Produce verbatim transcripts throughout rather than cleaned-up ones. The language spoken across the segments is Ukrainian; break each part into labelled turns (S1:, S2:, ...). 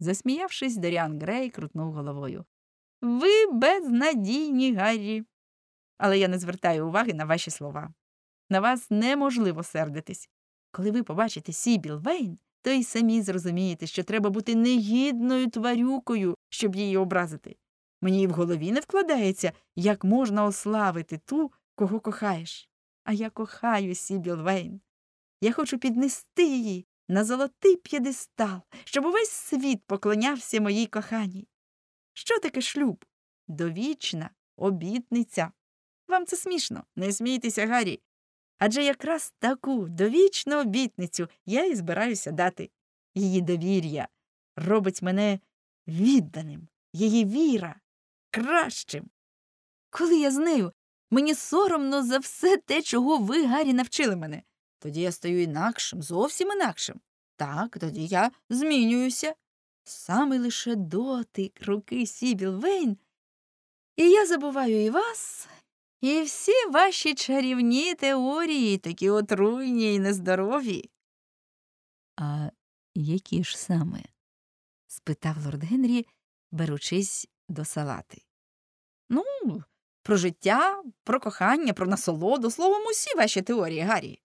S1: Засміявшись, Доріан Грей крутнув головою. Ви безнадійні, Гаррі. Але я не звертаю уваги на ваші слова. На вас неможливо сердитись. Коли ви побачите Сібіл Вейн, то й самі зрозумієте, що треба бути негідною тварюкою, щоб її образити. Мені і в голові не вкладається, як можна ославити ту, кого кохаєш. А я кохаю Сібіл Вейн. Я хочу піднести її на золотий п'єдестал, щоб увесь світ поклонявся моїй коханій. Що таке шлюб? Довічна обітниця. Вам це смішно? Не смійтеся, Гаррі. Адже якраз таку довічну обітницю я і збираюся дати. Її довір'я робить мене відданим, її віра кращим. Коли я з нею, мені соромно за все те, чого ви, Гаррі, навчили мене. Тоді я стаю інакшим, зовсім інакшим. Так, тоді я змінююся. Саме лише дотик руки Сібіл Вейн, і я забуваю і вас, і всі ваші чарівні теорії, такі отруйні і нездорові. — А які ж саме? — спитав лорд Генрі, беручись до салати. — Ну, про життя, про кохання, про насолоду, словом, усі ваші теорії, Гаррі.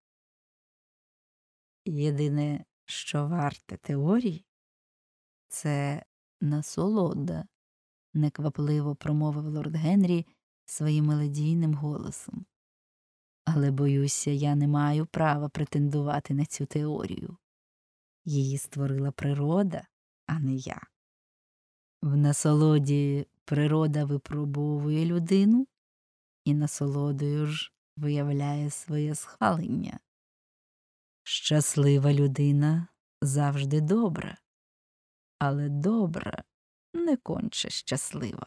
S1: — Єдине, що варте теорії, це насолода, — неквапливо промовив лорд Генрі своїм мелодійним голосом. Але, боюся, я не маю права претендувати на цю теорію. Її створила природа, а не я. В насолоді природа випробовує людину і насолодою ж виявляє своє схвалення. Щаслива людина завжди добра, але добра не конче щаслива.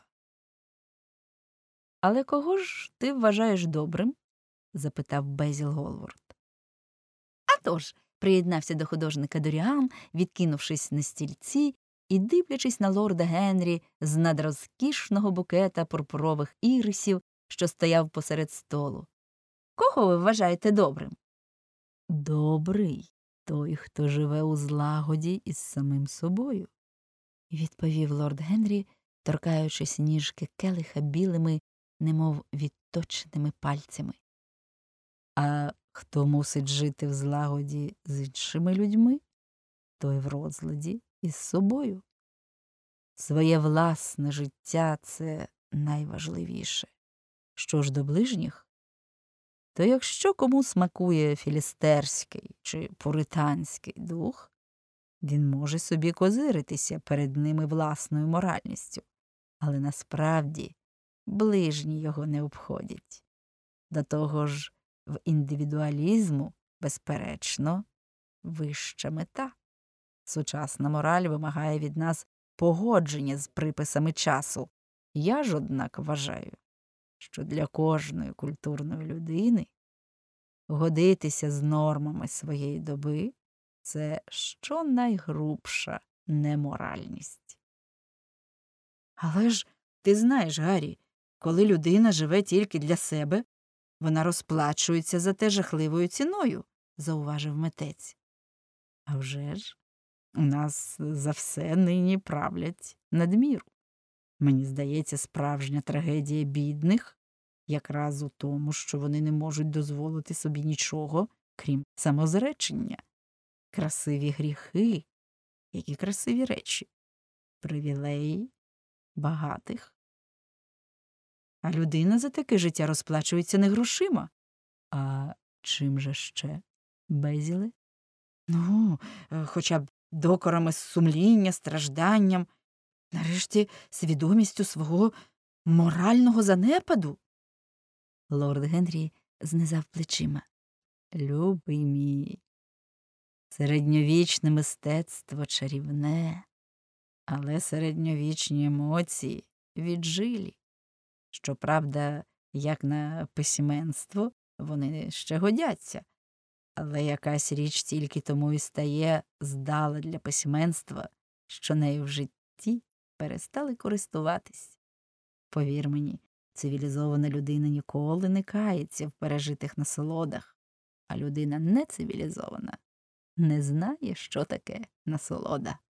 S1: — Але кого ж ти вважаєш добрим? — запитав Безіл Голворд. — А тож, — приєднався до художника Доріан, відкинувшись на стільці і дивлячись на лорда Генрі з надрозкішного букета пурпурових ірисів, що стояв посеред столу. — Кого ви вважаєте добрим? — Добрий той, хто живе у злагоді із самим собою, — відповів лорд Генрі, торкаючись ніжки келиха білими, немов відточеними пальцями. А хто мусить жити в злагоді з іншими людьми, той в розладі із собою. Своє власне життя – це найважливіше. Що ж до ближніх, то якщо кому смакує філістерський чи пуританський дух, він може собі козиритися перед ними власною моральністю, але насправді ближні його не обходять. До того ж, в індивідуалізму, безперечно, вища мета. Сучасна мораль вимагає від нас погодження з приписами часу. Я ж, однак, вважаю, що для кожної культурної людини годитися з нормами своєї доби – це щонайгрубша неморальність. Але ж ти знаєш, Гаррі, коли людина живе тільки для себе, вона розплачується за те жахливою ціною, зауважив митець. А вже ж, у нас за все нині правлять надміру. Мені здається, справжня трагедія бідних якраз у тому, що вони не можуть дозволити собі нічого, крім самозречення. Красиві гріхи, які красиві речі, привілеї багатих. А людина за таке життя розплачується не грошима. А чим же ще, Безіле? Ну, хоча б докорами сумління, стражданням, нарешті свідомістю свого морального занепаду. Лорд Генрі знизав плечима. Любий мій, середньовічне мистецтво чарівне, але середньовічні емоції віджилі. Щоправда, як на письменство, вони ще годяться, але якась річ тільки тому і стає здала для письменства, що нею в житті перестали користуватись. Повір мені, цивілізована людина ніколи не кається в пережитих насолодах, а людина нецивілізована не знає, що таке насолода.